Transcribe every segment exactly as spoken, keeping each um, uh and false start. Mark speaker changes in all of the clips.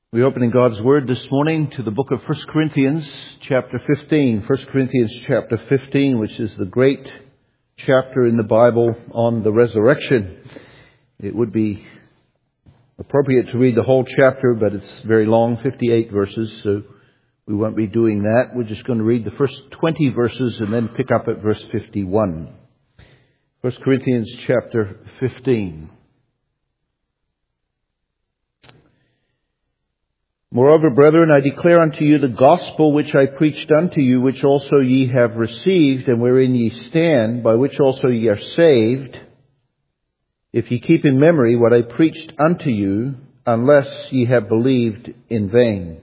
Speaker 1: We open in God's Word this morning to the book of First Corinthians, chapter fifteen. First Corinthians, chapter fifteen, which is the great chapter in the Bible on the resurrection. It would be appropriate to read the whole chapter, but it's very long, fifty-eight verses, so we won't be doing that. We're just going to read the first twenty verses and then pick up at verse fifty-one. First Corinthians, chapter fifteen. Moreover, brethren, I declare unto you the gospel which I preached unto you, which also ye have received, and wherein ye stand, by which also ye are saved, if ye keep in memory what I preached unto you, unless ye have believed in vain.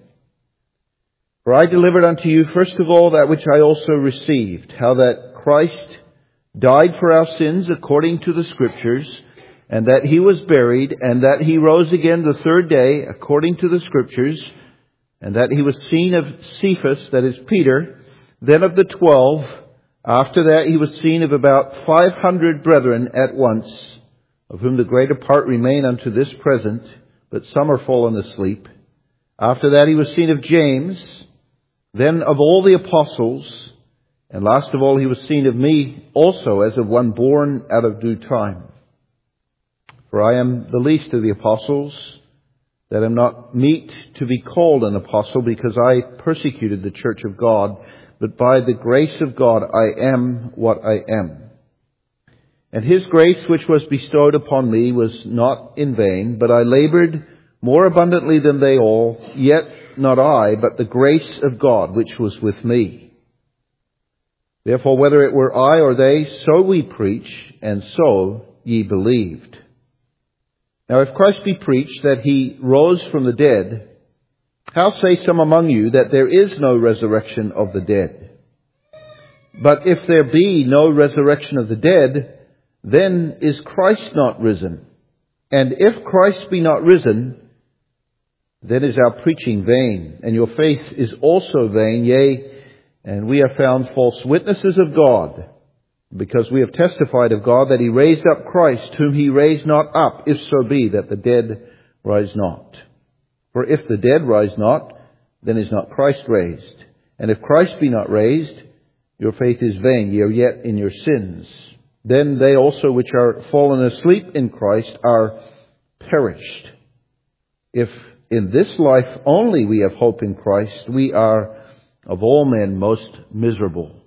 Speaker 1: For I delivered unto you first of all that which I also received, how that Christ died for our sins according to the Scriptures, and that he was buried, and that he rose again the third day, according to the Scriptures, and that he was seen of Cephas, that is Peter, then of the twelve. After that he was seen of about five hundred brethren at once, of whom the greater part remain unto this present, but some are fallen asleep. After that he was seen of James, then of all the apostles, and last of all he was seen of me also, as of one born out of due time. For I am the least of the apostles, that am not meet to be called an apostle, because I persecuted the church of God, but by the grace of God I am what I am. And his grace which was bestowed upon me was not in vain, but I labored more abundantly than they all, yet not I, but the grace of God which was with me. Therefore, whether it were I or they, so we preach, and so ye believed. Now if Christ be preached that he rose from the dead, how say some among you that there is no resurrection of the dead? But if there be no resurrection of the dead, then is Christ not risen? And if Christ be not risen, then is our preaching vain, and your faith is also vain. Yea, and we are found false witnesses of God, because we have testified of God that he raised up Christ, whom he raised not up, if so be that the dead rise not. For if the dead rise not, then is not Christ raised. And if Christ be not raised, your faith is vain, ye are yet in your sins. Then they also which are fallen asleep in Christ are perished. If in this life only we have hope in Christ, we are of all men most miserable.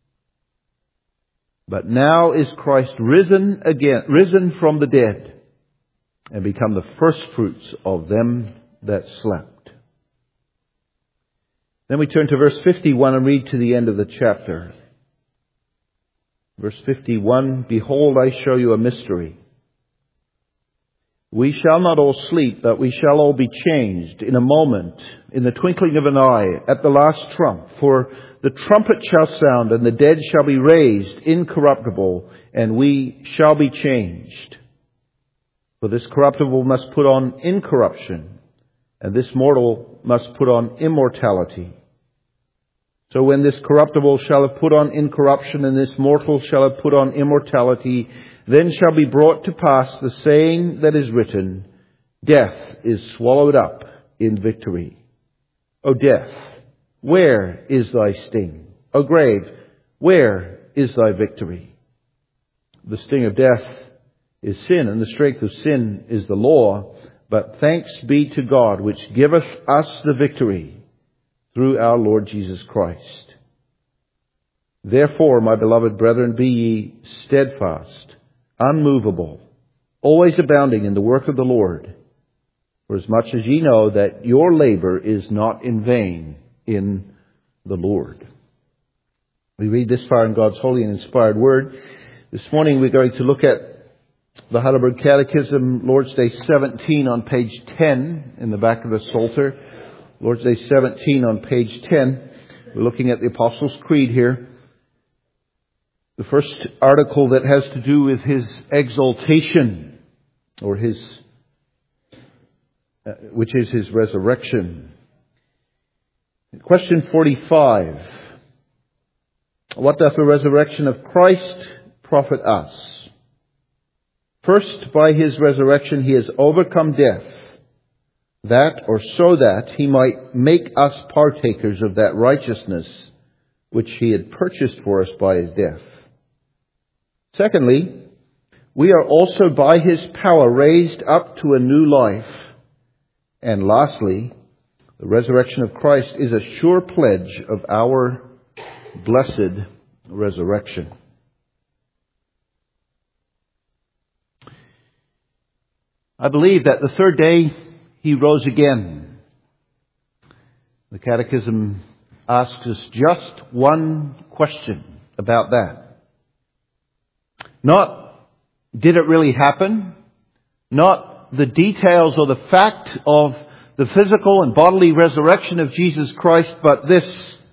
Speaker 1: But now is Christ risen again, risen from the dead, and become the first fruits of them that slept. Then we turn to verse fifty-one and read to the end of the chapter. Verse fifty-one, Behold, I show you a mystery. We shall not all sleep, but we shall all be changed in a moment, in the twinkling of an eye, at the last trump. For the trumpet shall sound, and the dead shall be raised incorruptible, and we shall be changed. For this corruptible must put on incorruption, and this mortal must put on immortality. So when this corruptible shall have put on incorruption, and this mortal shall have put on immortality, then shall be brought to pass the saying that is written, Death is swallowed up in victory. O death, where is thy sting? O grave, where is thy victory? The sting of death is sin, and the strength of sin is the law. But thanks be to God, which giveth us the victory through our Lord Jesus Christ. Therefore, my beloved brethren, be ye steadfast, unmovable, always abounding in the work of the Lord, for as much as ye know that your labor is not in vain in the Lord. We read this far in God's holy and inspired word. This morning we're going to look at the Heidelberg Catechism, Lord's Day seventeen on page ten in the back of the Psalter. Lord's Day seventeen on page ten. We're looking at the Apostles' Creed here. The first article that has to do with his exaltation, or his, uh, which is his resurrection. Question forty-five. What doth the resurrection of Christ profit us? First, by his resurrection he has overcome death, that or so that he might make us partakers of that righteousness which he had purchased for us by his death. Secondly, we are also by his power raised up to a new life. And lastly, the resurrection of Christ is a sure pledge of our blessed resurrection. I believe that the third day he rose again. The Catechism asks us just one question about that. Not, did it really happen? Not the details or the fact of the physical and bodily resurrection of Jesus Christ, but this: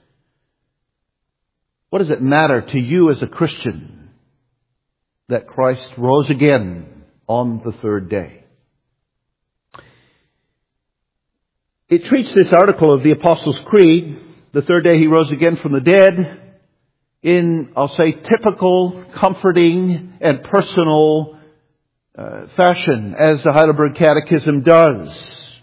Speaker 1: what does it matter to you as a Christian that Christ rose again on the third day? It treats this article of the Apostles' Creed, the third day he rose again from the dead, in, I'll say, typical, comforting, and personal uh, fashion, as the Heidelberg Catechism does.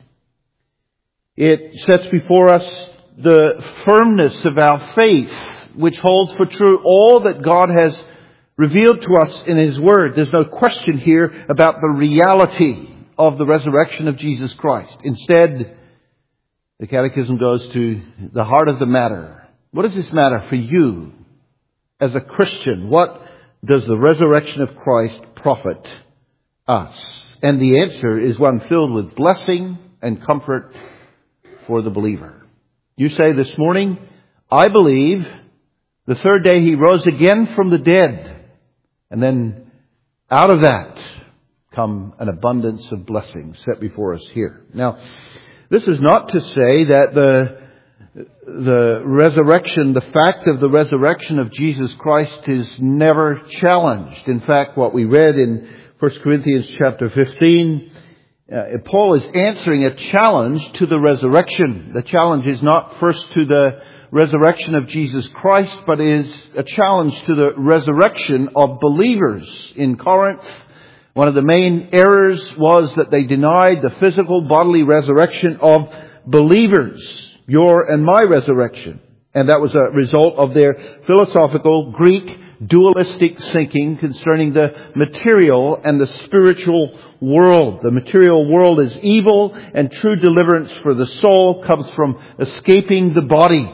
Speaker 1: It sets before us the firmness of our faith, which holds for true all that God has revealed to us in His Word. There's no question here about the reality of the resurrection of Jesus Christ. Instead, the Catechism goes to the heart of the matter. What does this matter for you as a Christian? What does the resurrection of Christ profit us? And the answer is one filled with blessing and comfort for the believer. You say this morning, I believe the third day he rose again from the dead. And then out of that come an abundance of blessings set before us here. Now, this is not to say that the the resurrection, the fact of the resurrection of Jesus Christ is never challenged. In fact, what we read in First Corinthians chapter fifteen, uh, Paul is answering a challenge to the resurrection. The challenge is not first to the resurrection of Jesus Christ, but is a challenge to the resurrection of believers in Corinth. One of the main errors was that they denied the physical bodily resurrection of believers, your and my resurrection. And that was a result of their philosophical Greek dualistic thinking concerning the material and the spiritual world. The material world is evil, and true deliverance for the soul comes from escaping the body.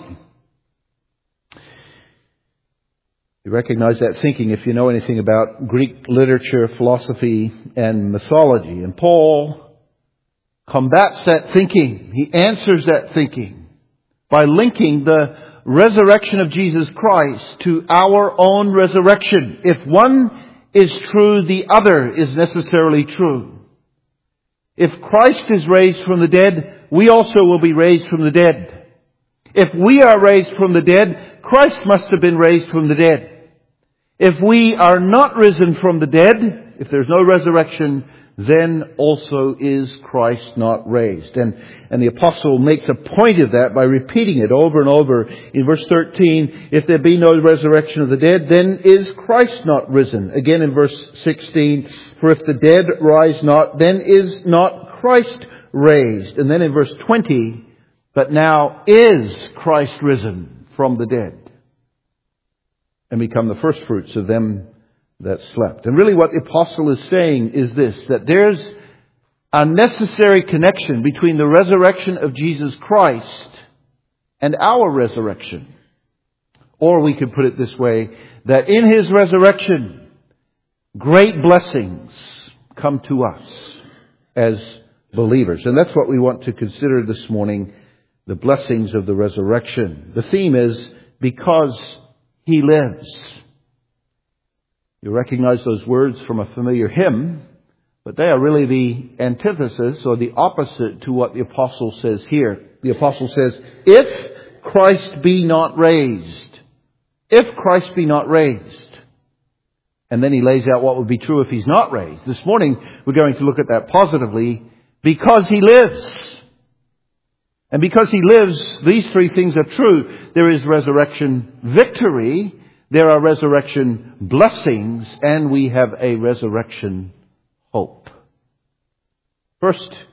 Speaker 1: You recognize that thinking if you know anything about Greek literature, philosophy, and mythology. And Paul combats that thinking. He answers that thinking by linking the resurrection of Jesus Christ to our own resurrection. If one is true, the other is necessarily true. If Christ is raised from the dead, we also will be raised from the dead. If we are raised from the dead, Christ must have been raised from the dead. If we are not risen from the dead, if there's no resurrection, then also is Christ not raised. And, and the apostle makes a point of that by repeating it over and over. In verse thirteen, if there be no resurrection of the dead, then is Christ not risen. Again in verse sixteen, for if the dead rise not, then is not Christ raised. And then in verse twenty, but now is Christ risen from the dead and become the first fruits of them that slept. And really what the apostle is saying is this, that there's a necessary connection between the resurrection of Jesus Christ and our resurrection. Or we could put it this way, that in His resurrection, great blessings come to us as believers. And that's what we want to consider this morning, the blessings of the resurrection. The theme is, because He lives. You recognize those words from a familiar hymn, but they are really the antithesis or the opposite to what the apostle says here. The apostle says, if Christ be not raised, if Christ be not raised. And then he lays out what would be true if He's not raised. This morning we're going to look at that positively, because He lives. And because He lives, these three things are true. There is resurrection victory, there are resurrection blessings, and we have a resurrection hope. First,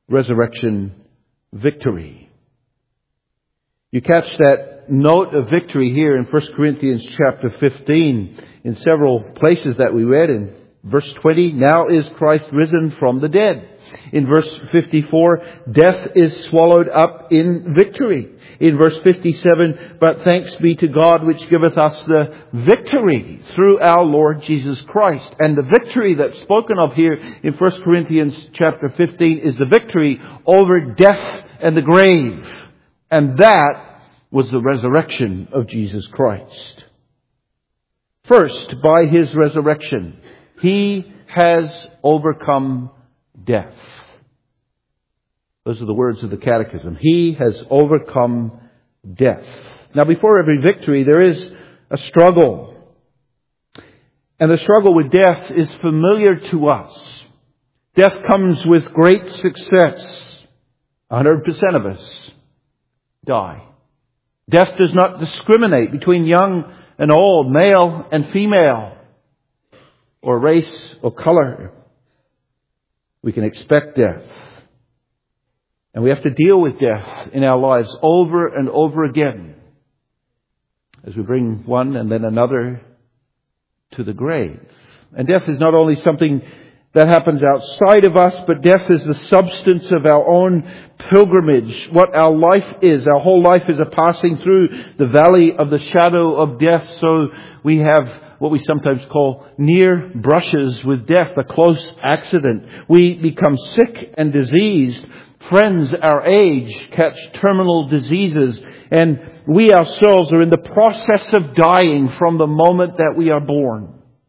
Speaker 1: resurrection victory. You catch that note of victory here in First Corinthians chapter fifteen in several places that we read. In verse twenty, now is Christ risen from the dead. In verse fifty-four, death is swallowed up in victory. In verse fifty-seven, but thanks be to God which giveth us the victory through our Lord Jesus Christ. And the victory that's spoken of here in First Corinthians chapter fifteen is the victory over death and the grave. And that was the resurrection of Jesus Christ. First, by His resurrection, He has overcome death. Those are the words of the Catechism. He has overcome death. Now, before every victory, there is a struggle. And the struggle with death is familiar to us. Death comes with great success. one hundred percent of us die. Death does not discriminate between young and old, male and female, or race or color. We can expect death. And we have to deal with death in our lives over and over again as we bring one and then another to the grave. And death is not only something that happens outside of us, but death is the substance of our own pilgrimage. What our life is. Our whole life is a passing through the valley of the shadow of death. So we have what we sometimes call near brushes with death, a close accident. We become sick and diseased. Friends our age catch terminal diseases. And we ourselves are in the process of dying from the moment that we are born.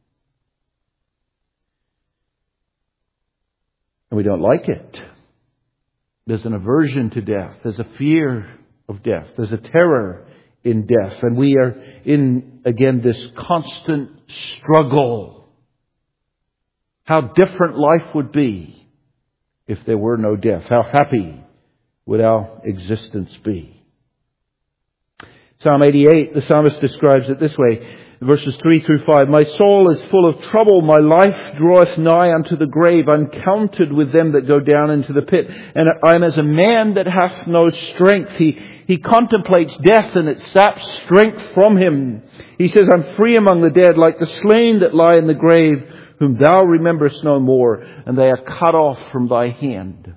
Speaker 1: And we don't like it. There's an aversion to death. There's a fear of death. There's a terror in death. And we are in, again, this constant struggle. How different life would be if there were no death. How happy would our existence be? Psalm eighty-eight, the psalmist describes it this way. Verses three through five. My soul is full of trouble. My life draweth nigh unto the grave. I'm counted with them that go down into the pit. And I am as a man that hath no strength. He, he contemplates death and it saps strength from him. He says, I'm free among the dead, like the slain that lie in the grave, whom thou rememberest no more, and they are cut off from thy hand.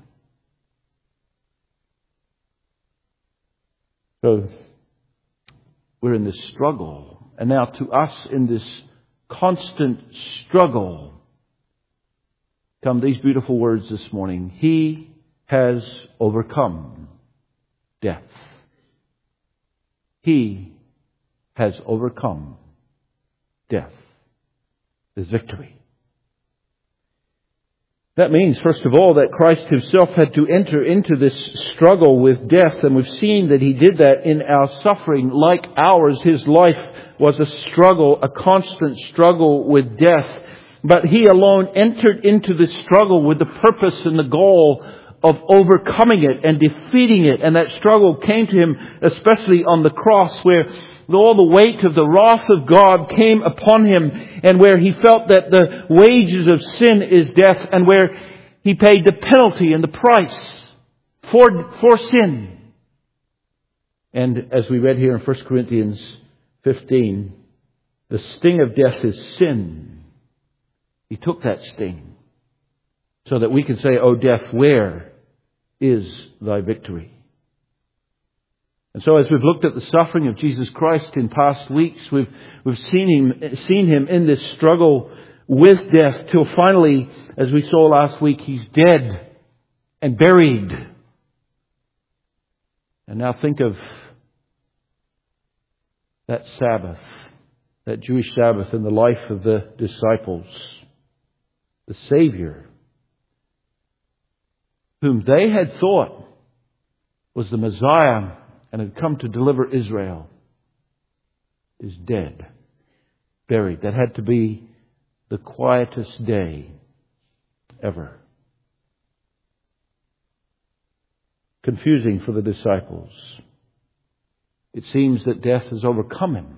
Speaker 1: So, we're in this struggle. And now to us in this constant struggle come these beautiful words this morning. He has overcome death. He has overcome death. There's victory. That means, first of all, that Christ Himself had to enter into this struggle with death. And we've seen that He did that in our suffering like ours. His life was a struggle, a constant struggle with death. But He alone entered into this struggle with the purpose and the goal of overcoming it and defeating it. And that struggle came to Him especially on the cross, where all the weight of the wrath of God came upon Him, and where He felt that the wages of sin is death, and where He paid the penalty and the price for, for sin. And as we read here in First Corinthians fifteen, the sting of death is sin. He took that sting so that we can say, O death, where is thy victory? And so as we've looked at the suffering of Jesus Christ in past weeks, we've, we've seen him, seen him in this struggle with death till finally, as we saw last week, He's dead and buried. And now think of that Sabbath, that Jewish Sabbath in the life of the disciples. The Savior, whom they had thought was the Messiah and had come to deliver Israel, is dead, buried. That had to be the quietest day ever. Confusing for the disciples. It seems that death has overcome Him.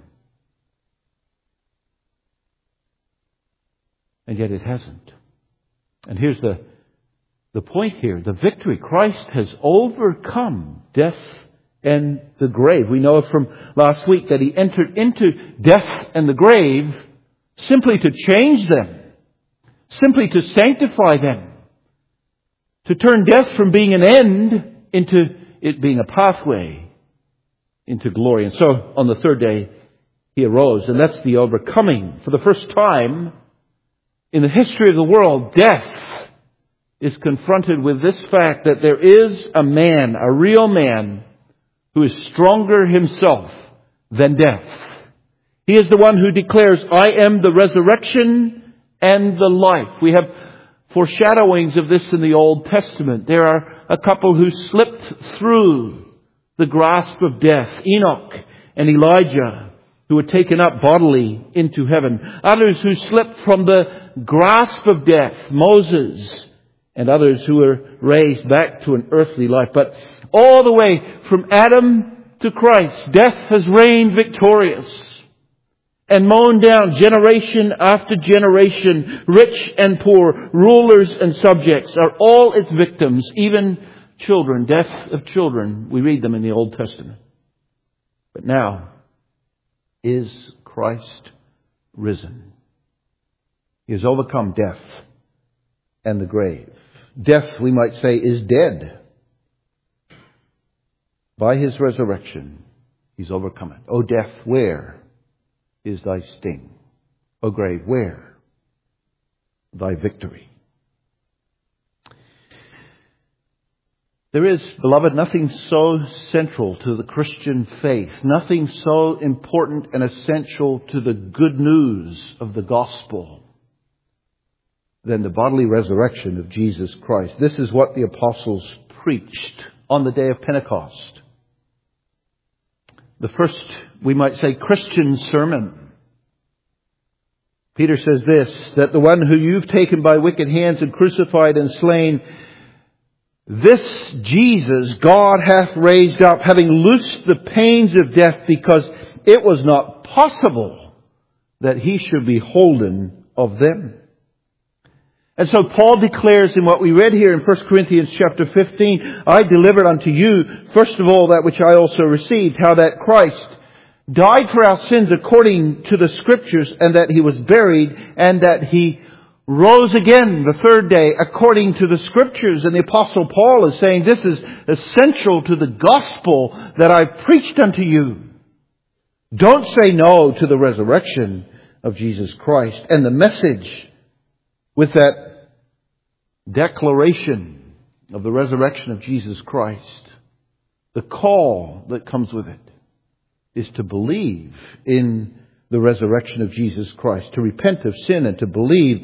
Speaker 1: And yet it hasn't. And here's the the point here, the victory. Christ has overcome death and the grave. We know from last week that He entered into death and the grave simply to change them, simply to sanctify them, to turn death from being an end into it being a pathway into glory. And so on the third day, He arose, and that's the overcoming. For the first time in the history of the world, death is confronted with this fact that there is a man, a real man, who is stronger himself than death. He is the one who declares, I am the resurrection and the life. We have foreshadowings of this in the Old Testament. There are a couple who slipped through the grasp of death, Enoch and Elijah, who were taken up bodily into heaven. Others who slipped from the grasp of death, Moses, and others who were raised back to an earthly life. But all the way from Adam to Christ, death has reigned victorious and mown down generation after generation. Rich and poor, rulers and subjects are all its victims, even children, death of children. We read them in the Old Testament. But now is Christ risen. He has overcome death and the grave. Death, we might say, is dead. By His resurrection, He's overcome it. O death, where is thy sting? O grave, where thy victory? There is, beloved, nothing so central to the Christian faith, nothing so important and essential to the good news of the gospel than the bodily resurrection of Jesus Christ. This is what the apostles preached on the day of Pentecost. The first, we might say, Christian sermon. Peter says this, that the one who you've taken by wicked hands and crucified and slain, this Jesus God hath raised up, having loosed the pains of death, because it was not possible that He should be holden of them. And so Paul declares in what we read here in First Corinthians chapter fifteen, I delivered unto you, first of all, that which I also received, how that Christ died for our sins according to the Scriptures, and that He was buried, and that He rose again the third day according to the Scriptures. And the Apostle Paul is saying this is essential to the gospel that I preached unto you. Don't say no to the resurrection of Jesus Christ and the message with that declaration of the resurrection of Jesus Christ. The call that comes with it is to believe in the resurrection of Jesus Christ, to repent of sin and to believe.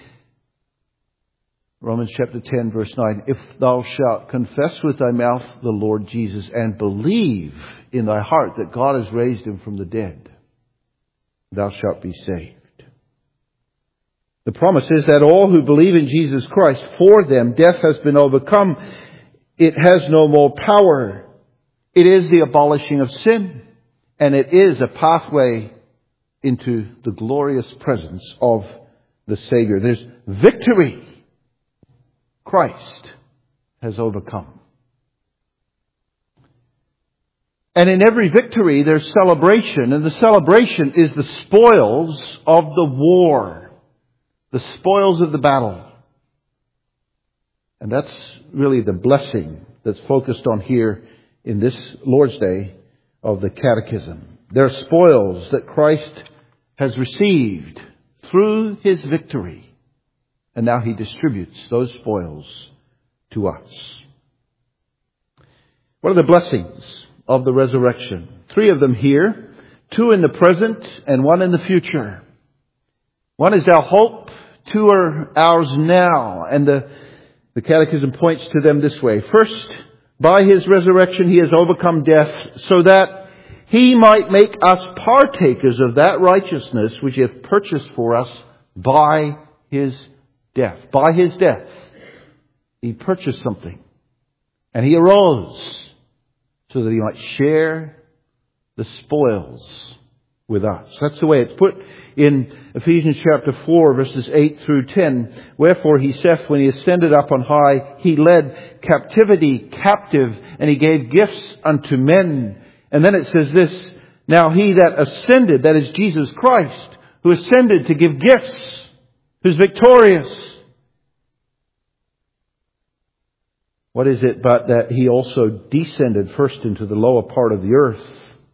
Speaker 1: Romans chapter ten verse nine, if thou shalt confess with thy mouth the Lord Jesus and believe in thy heart that God has raised Him from the dead, thou shalt be saved. The promise is that all who believe in Jesus Christ, for them death has been overcome. It has no more power. It is the abolishing of sin. And it is a pathway into the glorious presence of the Savior. There's victory. Christ has overcome. And in every victory there's celebration. And the celebration is the spoils of the war. The spoils of the battle. And that's really the blessing that's focused on here in this Lord's Day of the Catechism. There are spoils that Christ has received through His victory. And now He distributes those spoils to us. What are the blessings of the resurrection? Three of them here. Two in the present and one in the future. One is our hope. Two are ours now. And the, the Catechism points to them this way. First, by His resurrection He has overcome death, so that He might make us partakers of that righteousness which He hath purchased for us by His death. By His death He purchased something. And He arose so that He might share the spoils with us. That's the way it's put in Ephesians chapter four, verses eight through ten. Wherefore he saith, when he ascended up on high, he led captivity captive, and he gave gifts unto men. And then it says this, now he that ascended, that is Jesus Christ, who ascended to give gifts, who's victorious. What is it but that he also descended first into the lower part of the earth?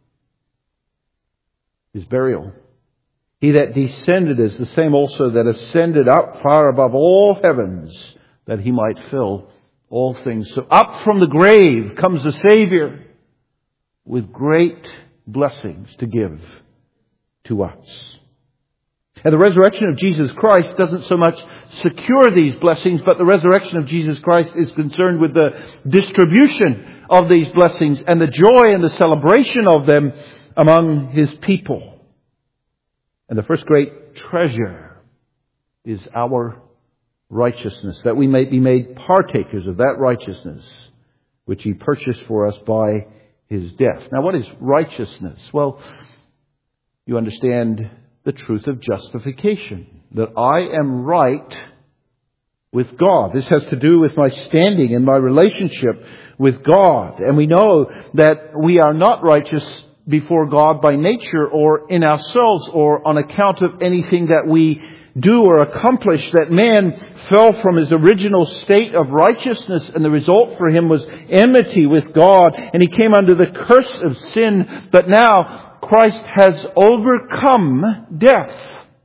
Speaker 1: His burial. He that descended is the same also that ascended up far above all heavens, that he might fill all things. So up from the grave comes the Savior with great blessings to give to us. And the resurrection of Jesus Christ doesn't so much secure these blessings, but the resurrection of Jesus Christ is concerned with the distribution of these blessings and the joy and the celebration of them among His people. And the first great treasure is our righteousness, that we may be made partakers of that righteousness which He purchased for us by His death. Now, what is righteousness? Well, you understand the truth of justification, that I am right with God. This has to do with my standing and my relationship with God. And we know that we are not righteous before God by nature or in ourselves or on account of anything that we do or accomplish, that man fell from his original state of righteousness, and the result for him was enmity with God, and he came under the curse of sin. But now Christ has overcome death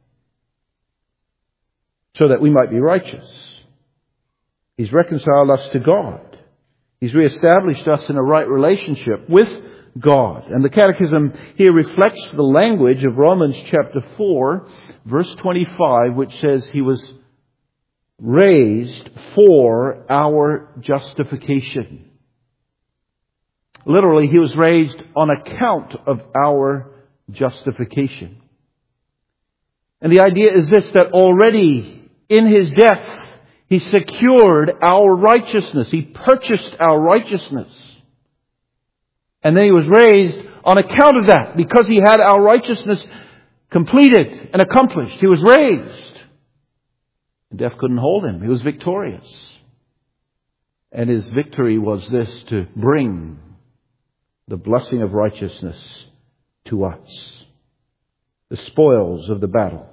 Speaker 1: so that we might be righteous. He's reconciled us to God. He's reestablished us in a right relationship with God. And the Catechism here reflects the language of Romans chapter four, verse twenty-five, which says He was raised for our justification. Literally, He was raised on account of our justification. And the idea is this, that already in His death, He secured our righteousness. He purchased our righteousness. And then He was raised on account of that, because He had our righteousness completed and accomplished. He was raised. And death couldn't hold Him. He was victorious. And His victory was this, to bring the blessing of righteousness to us, the spoils of the battle.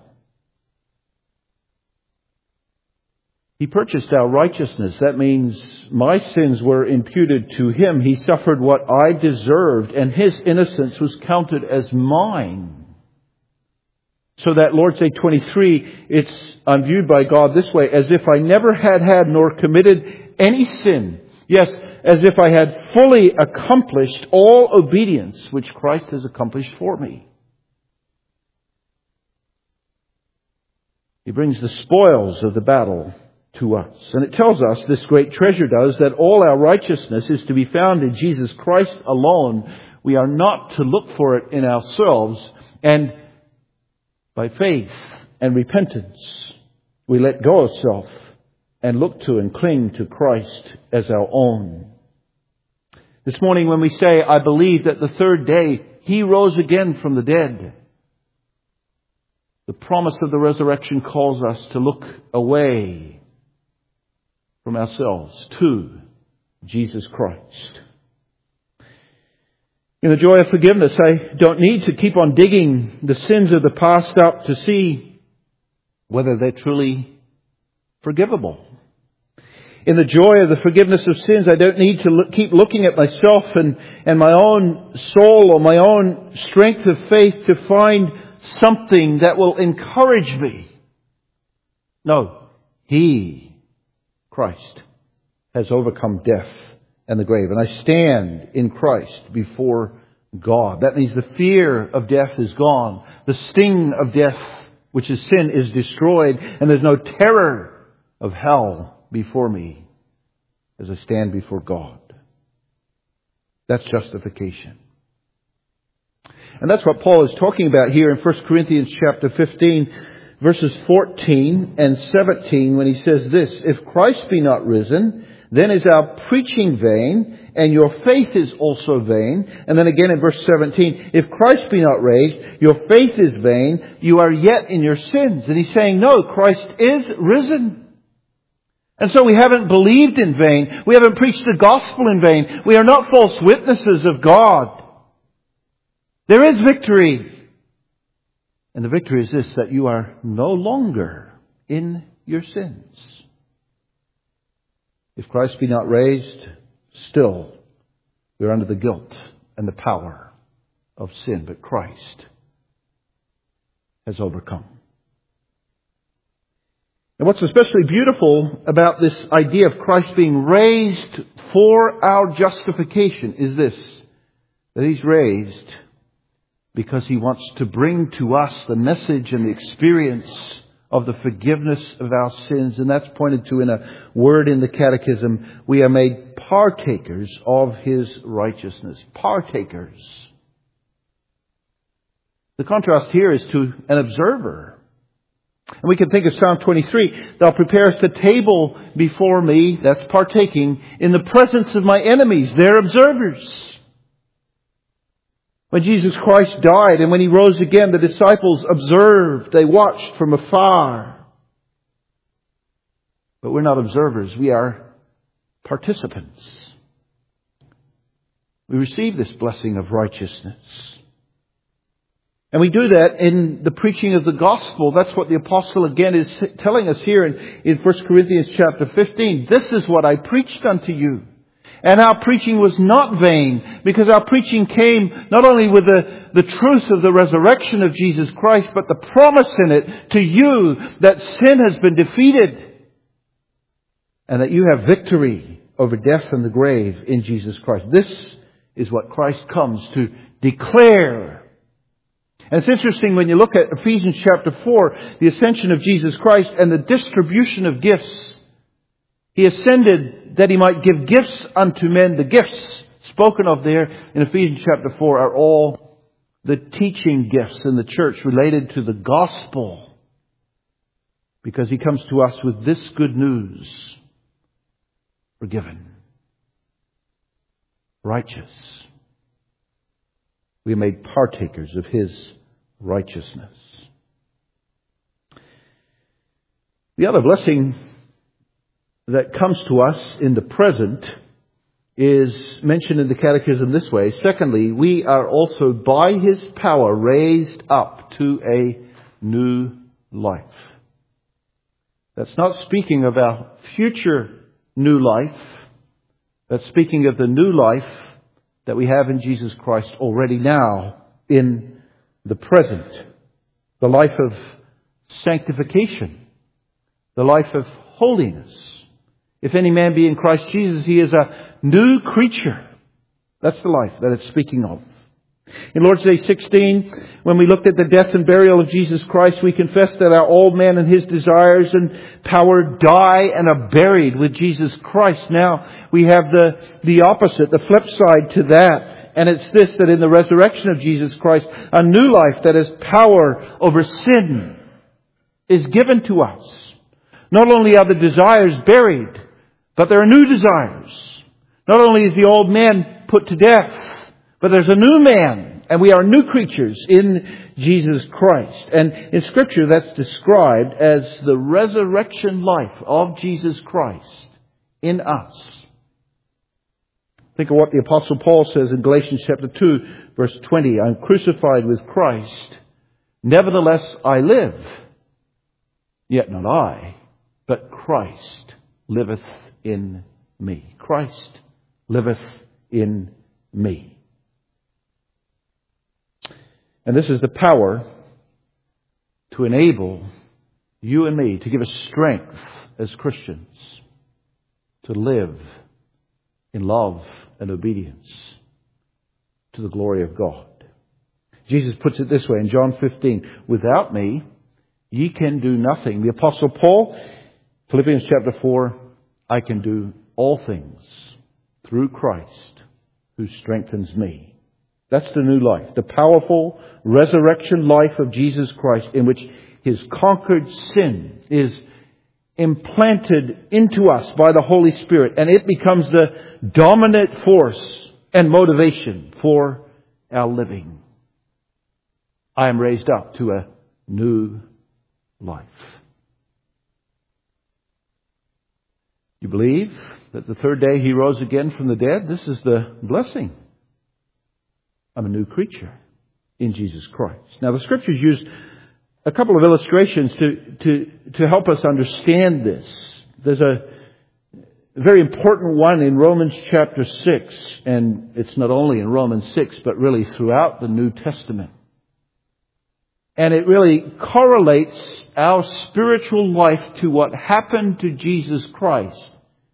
Speaker 1: He purchased our righteousness. That means my sins were imputed to Him. He suffered what I deserved, and His innocence was counted as mine. So that Lord's Day twenty-three, it's, I'm viewed by God this way, as if I never had had nor committed any sin. Yes, as if I had fully accomplished all obedience which Christ has accomplished for me. He brings the spoils of the battle to us. And it tells us, this great treasure does, that all our righteousness is to be found in Jesus Christ alone. We are not to look for it in ourselves. And by faith and repentance, we let go of self and look to and cling to Christ as our own. This morning when we say, I believe that the third day He rose again from the dead, the promise of the resurrection calls us to look away from ourselves to Jesus Christ. In the joy of forgiveness, I don't need to keep on digging the sins of the past up to see whether they're truly forgivable. In the joy of the forgiveness of sins, I don't need to look, keep looking at myself and, and my own soul or my own strength of faith to find something that will encourage me. No, He, Christ, has overcome death and the grave. And I stand in Christ before God. That means the fear of death is gone. The sting of death, which is sin, is destroyed. And there's no terror of hell before me as I stand before God. That's justification. And that's what Paul is talking about here in First Corinthians chapter fifteen, verses fourteen and seventeen, when he says this, if Christ be not risen, then is our preaching vain, and your faith is also vain. And then again in verse seventeen, if Christ be not raised, your faith is vain. You are yet in your sins. And he's saying, no, Christ is risen. And so we haven't believed in vain. We haven't preached the gospel in vain. We are not false witnesses of God. There is victory. And the victory is this, that you are no longer in your sins. If Christ be not raised, still we're under the guilt and the power of sin. But Christ has overcome. And what's especially beautiful about this idea of Christ being raised for our justification is this, that He's raised because He wants to bring to us the message and the experience of the forgiveness of our sins. And that's pointed to in a word in the Catechism. We are made partakers of His righteousness. Partakers. The contrast here is to an observer. And we can think of Psalm twenty-three. Thou preparest a table before me, that's partaking, in the presence of my enemies. They're observers. When Jesus Christ died and when He rose again, the disciples observed. They watched from afar. But we're not observers. We are participants. We receive this blessing of righteousness. And we do that in the preaching of the gospel. That's what the apostle again is telling us here in, in First Corinthians chapter fifteen. This is what I preached unto you. And our preaching was not vain, because our preaching came not only with the, the truth of the resurrection of Jesus Christ, but the promise in it to you that sin has been defeated and that you have victory over death and the grave in Jesus Christ. This is what Christ comes to declare. And it's interesting when you look at Ephesians chapter four, the ascension of Jesus Christ and the distribution of gifts. He ascended that He might give gifts unto men. The gifts spoken of there in Ephesians chapter four are all the teaching gifts in the church related to the gospel. Because He comes to us with this good news. Forgiven. Righteous. We are made partakers of His righteousness. The other blessing that comes to us in the present is mentioned in the Catechism this way. Secondly, we are also by His power raised up to a new life. That's not speaking of our future new life. That's speaking of the new life that we have in Jesus Christ already now in the present. The life of sanctification. The life of holiness. If any man be in Christ Jesus, he is a new creature. That's the life that it's speaking of. In Lord's Day sixteen, when we looked at the death and burial of Jesus Christ, we confessed that our old man and his desires and power die and are buried with Jesus Christ. Now we have the, the opposite, the flip side to that. And it's this, that in the resurrection of Jesus Christ, a new life that has power over sin is given to us. Not only are the desires buried, but there are new desires. Not only is the old man put to death, but there's a new man, and we are new creatures in Jesus Christ. And in Scripture that's described as the resurrection life of Jesus Christ in us. Think of what the Apostle Paul says in Galatians chapter two, verse twenty. I'm crucified with Christ. Nevertheless I live. Yet not I, but Christ liveth in me. Christ liveth in me. And this is the power to enable you and me, to give us strength as Christians to live in love and obedience to the glory of God. Jesus puts it this way in John fifteen, without me, ye can do nothing. The Apostle Paul, Philippians chapter four, I can do all things through Christ who strengthens me. That's the new life. The powerful resurrection life of Jesus Christ in which His conquered sin is implanted into us by the Holy Spirit, and it becomes the dominant force and motivation for our living. I am raised up to a new life. You believe that the third day He rose again from the dead? This is the blessing. I'm a new creature in Jesus Christ. Now the Scriptures use a couple of illustrations to, to, to help us understand this. There's a very important one in Romans chapter six, and it's not only in Romans six, but really throughout the New Testament. And it really correlates our spiritual life to what happened to Jesus Christ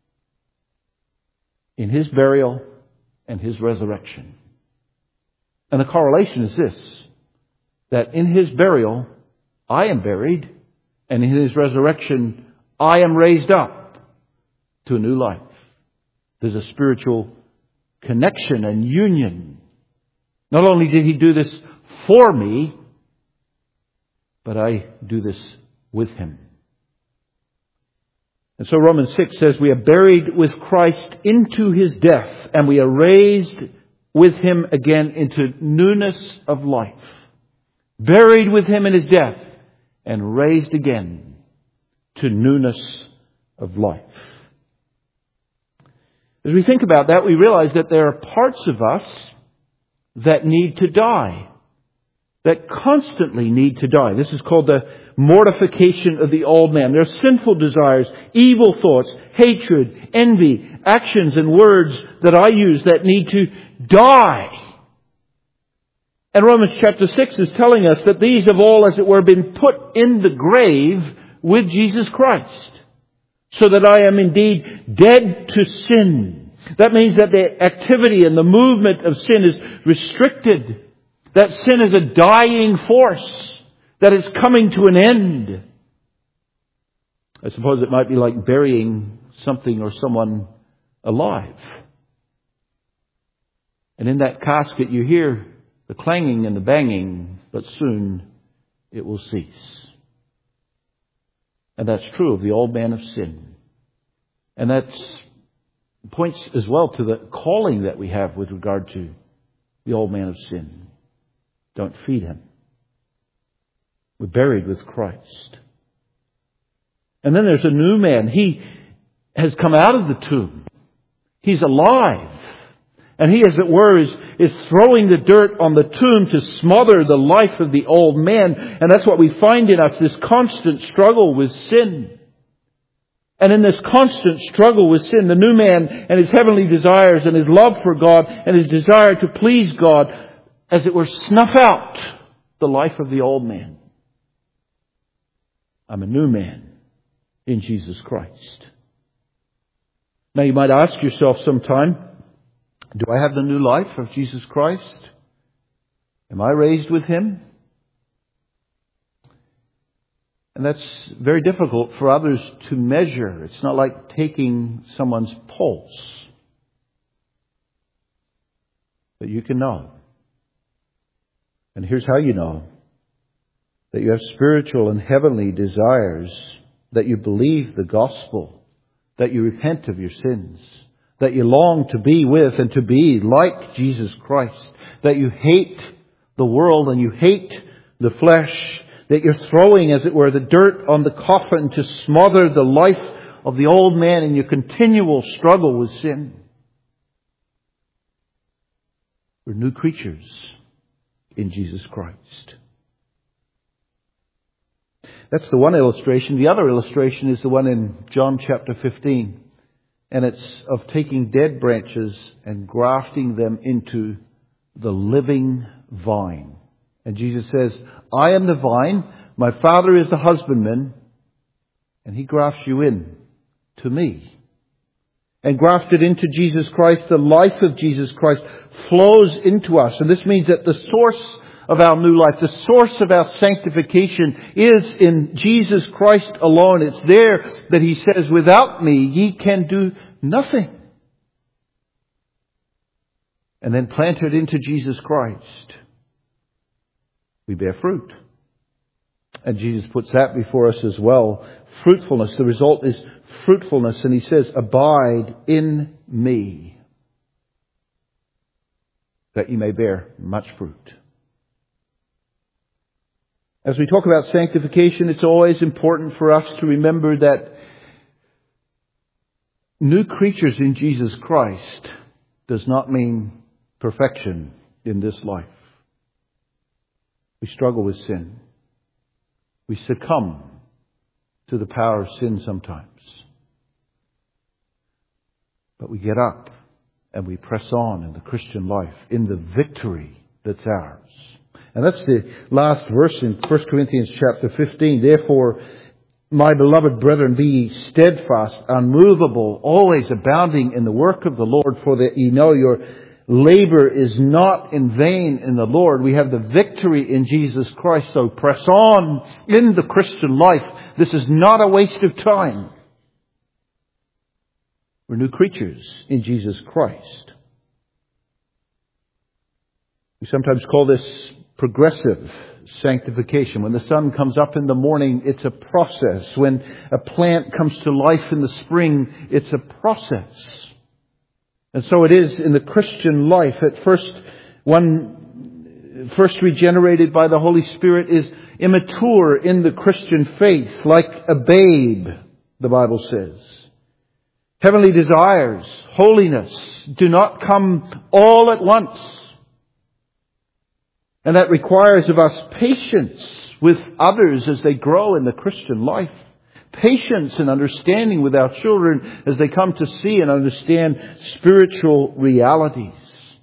Speaker 1: in His burial and His resurrection. And the correlation is this, that in His burial, I am buried, and in His resurrection, I am raised up to a new life. There's a spiritual connection and union. Not only did He do this for me, but I do this with Him. And so Romans six says we are buried with Christ into His death, and we are raised with Him again into newness of life. Buried with Him in His death, and raised again to newness of life. As we think about that, we realize that there are parts of us that need to die. That constantly need to die. This is called the mortification of the old man. There are sinful desires, evil thoughts, hatred, envy, actions and words that I use that need to die. And Romans chapter six is telling us that these have all, as it were, been put in the grave with Jesus Christ. So that I am indeed dead to sin. That means that the activity and the movement of sin is restricted. That sin is a dying force. That is coming to an end. I suppose it might be like burying something or someone alive. And in that casket you hear the clanging and the banging, but soon it will cease. And that's true of the old man of sin. And that points as well to the calling that we have with regard to the old man of sin. Don't feed him. We're buried with Christ. And then there's a new man. He has come out of the tomb. He's alive. And he, as it were, is, is throwing the dirt on the tomb to smother the life of the old man. And that's what we find in us, this constant struggle with sin. And in this constant struggle with sin, the new man and his heavenly desires and his love for God and his desire to please God, as it were, snuff out the life of the old man. I'm a new man in Jesus Christ. Now you might ask yourself sometime, do I have the new life of Jesus Christ? Am I raised with Him? And that's very difficult for others to measure. It's not like taking someone's pulse. But you can know. And here's how you know. That you have spiritual and heavenly desires. That you believe the gospel. That you repent of your sins. That you long to be with and to be like Jesus Christ. That you hate the world and you hate the flesh. That you're throwing, as it were, the dirt on the coffin to smother the life of the old man in your continual struggle with sin. We're new creatures in Jesus Christ. That's the one illustration. The other illustration is the one in John chapter fifteen. And it's of taking dead branches and grafting them into the living vine. And Jesus says, I am the vine, my Father is the husbandman, and He grafts you in to me. And grafted into Jesus Christ, the life of Jesus Christ flows into us. And this means that the source of our new life, the source of our sanctification is in Jesus Christ alone. It's there that He says, without me, ye can do nothing. And then planted into Jesus Christ, we bear fruit. And Jesus puts that before us as well. Fruitfulness. The result is fruitfulness. And He says, abide in me, that you may bear much fruit. As we talk about sanctification, it's always important for us to remember that new creatures in Jesus Christ does not mean perfection in this life. We struggle with sin. We succumb to the power of sin sometimes. But we get up and we press on in the Christian life, in the victory that's ours. And that's the last verse in First Corinthians chapter fifteen. Therefore, my beloved brethren, be ye steadfast, unmovable, always abounding in the work of the Lord, for that ye know your labor is not in vain in the Lord. We have the victory in Jesus Christ. So press on in the Christian life. This is not a waste of time. We're new creatures in Jesus Christ. We sometimes call this progressive sanctification. When the sun comes up in the morning, it's a process. When a plant comes to life in the spring, it's a process. And so it is in the Christian life. At first, one first regenerated by the Holy Spirit is immature in the Christian faith, like a babe, the Bible says. Heavenly desires, holiness, do not come all at once. And that requires of us patience with others as they grow in the Christian life. Patience and understanding with our children as they come to see and understand spiritual realities.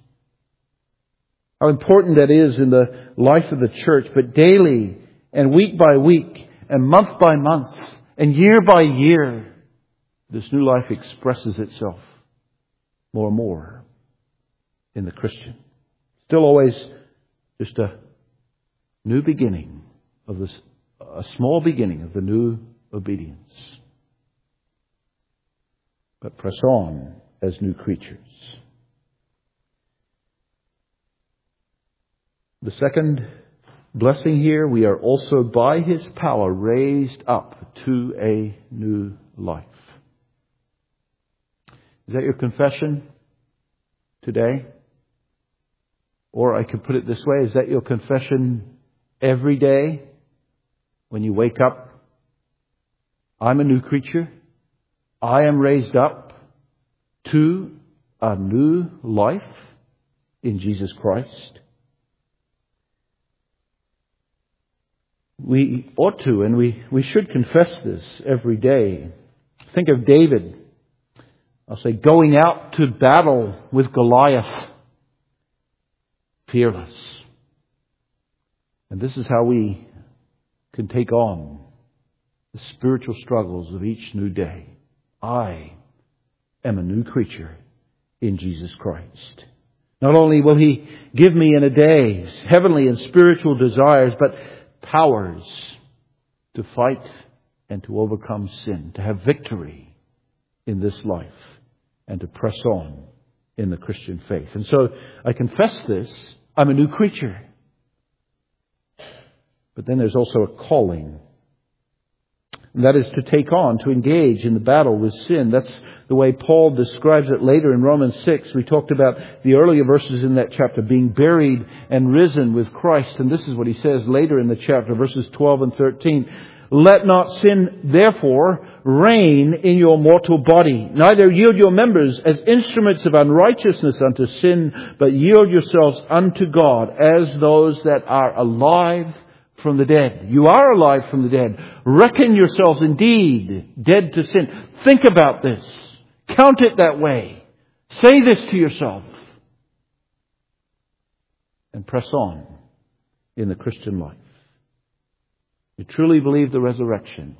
Speaker 1: How important that is in the life of the church. But daily and week by week and month by month and year by year, this new life expresses itself more and more in the Christian. Still always just a new beginning of this, a small beginning of the new obedience. But press on as new creatures. The second blessing here, we are also by His power raised up to a new life. Is that your confession today? Or I could put it this way, is that your confession every day when you wake up? I'm a new creature. I am raised up to a new life in Jesus Christ. We ought to, and we, we should confess this every day. Think of David. I'll say going out to battle with Goliath. Fearless. And this is how we can take on the spiritual struggles of each new day. I am a new creature in Jesus Christ. Not only will He give me in a day heavenly and spiritual desires, but powers to fight and to overcome sin, to have victory in this life, and to press on in the Christian faith. And so I confess this. I'm a new creature. But then there's also a calling. And that is to take on, to engage in the battle with sin. That's the way Paul describes it later in Romans six. We talked about the earlier verses in that chapter, being buried and risen with Christ. And this is what he says later in the chapter, verses twelve and thirteen. Let not sin, therefore, reign in your mortal body. Neither yield your members as instruments of unrighteousness unto sin, but yield yourselves unto God as those that are alive from the dead. You are alive from the dead. Reckon yourselves indeed dead to sin. Think about this. Count it that way. Say this to yourself. And press on in the Christian life. You truly believe the resurrection,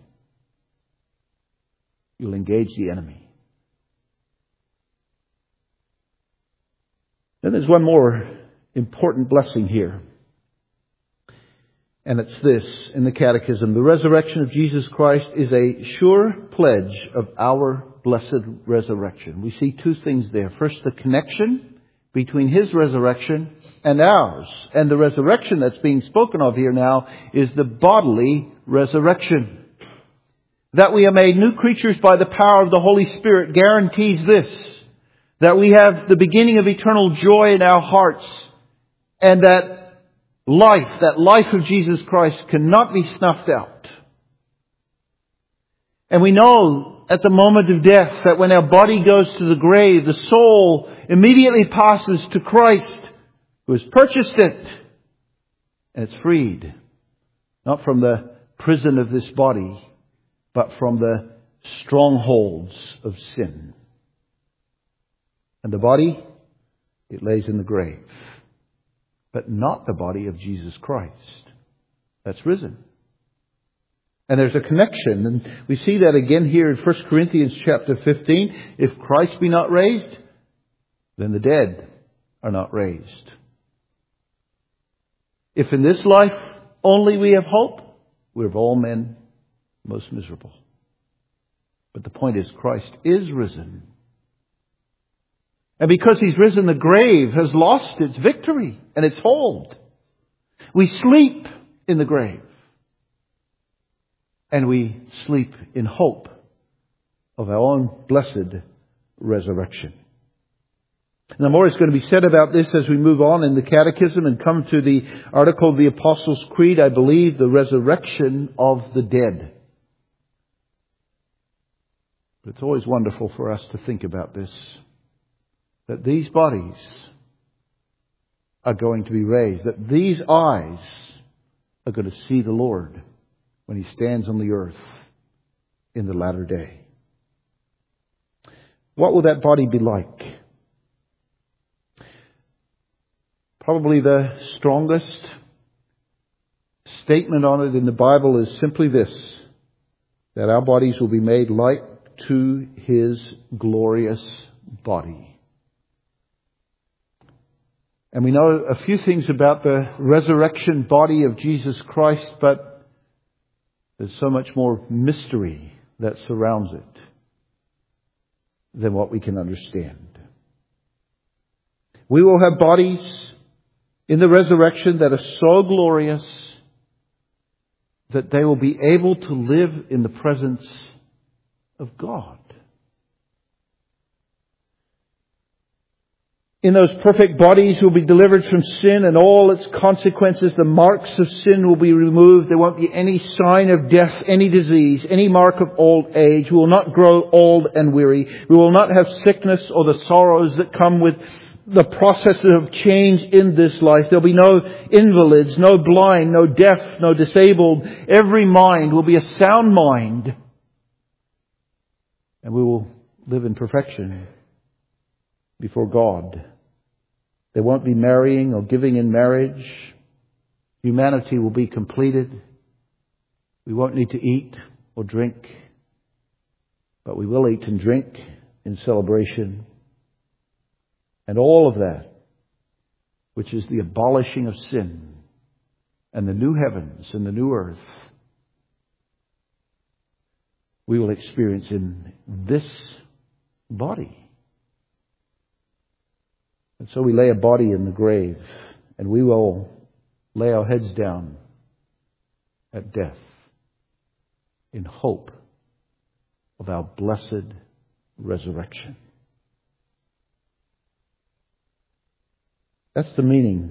Speaker 1: you'll engage the enemy. Then there's one more important blessing here. And it's this in the Catechism. The resurrection of Jesus Christ is a sure pledge of our blessed resurrection. We see two things there. First, the connection between His resurrection and ours. And the resurrection that's being spoken of here now is the bodily resurrection. That we are made new creatures by the power of the Holy Spirit guarantees this, that we have the beginning of eternal joy in our hearts, and that life, that life of Jesus Christ, cannot be snuffed out. And we know at the moment of death that when our body goes to the grave, the soul immediately passes to Christ, who has purchased it, and it's freed, not from the prison of this body, but from the strongholds of sin. And the body, it lays in the grave. But not the body of Jesus Christ. That's risen. And there's a connection. And we see that again here in First Corinthians chapter fifteen. If Christ be not raised, then the dead are not raised. If in this life only we have hope, we're of all men most miserable. But the point is, Christ is risen. And because He's risen, the grave has lost its victory and its hold. We sleep in the grave. And we sleep in hope of our own blessed resurrection. Now, more is going to be said about this as we move on in the Catechism and come to the article of the Apostles' Creed, I believe, the resurrection of the dead. But it's always wonderful for us to think about this, that these bodies are going to be raised, that these eyes are going to see the Lord when He stands on the earth in the latter day. What will that body be like? Probably the strongest statement on it in the Bible is simply this, that our bodies will be made like to His glorious body. And we know a few things about the resurrection body of Jesus Christ, but there's so much more mystery that surrounds it than what we can understand. We will have bodies in the resurrection that are so glorious that they will be able to live in the presence of God. In those perfect bodies will be delivered from sin and all its consequences. The marks of sin will be removed. There won't be any sign of death, any disease, any mark of old age. We will not grow old and weary. We will not have sickness or the sorrows that come with the process of change in this life. There'll be no invalids, no blind, no deaf, no disabled. Every mind will be a sound mind. And we will live in perfection before God. There won't be marrying or giving in marriage. Humanity will be completed. We won't need to eat or drink, but we will eat and drink in celebration. And all of that, which is the abolishing of sin and the new heavens and the new earth, we will experience in this body. And so we lay a body in the grave, and we will lay our heads down at death in hope of our blessed resurrection. That's the meaning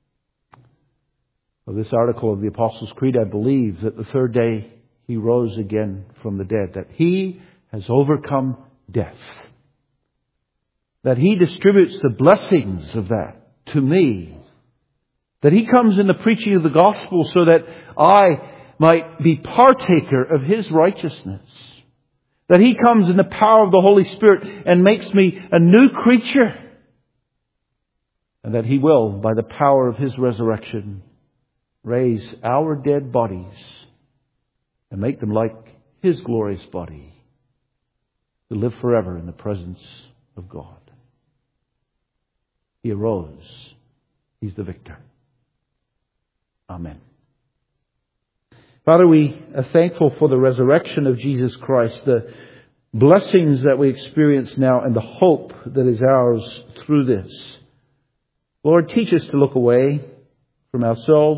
Speaker 1: of this article of the Apostles' Creed. I believe that the third day He rose again from the dead, that He has overcome death. That He distributes the blessings of that to me. That He comes in the preaching of the gospel so that I might be partaker of His righteousness. That He comes in the power of the Holy Spirit and makes me a new creature. And that He will, by the power of His resurrection, raise our dead bodies and make them like His glorious body, to live forever in the presence of God. He arose. He's the victor. Amen. Father, we are thankful for the resurrection of Jesus Christ, the blessings that we experience now, and the hope that is ours through this. Lord, teach us to look away from ourselves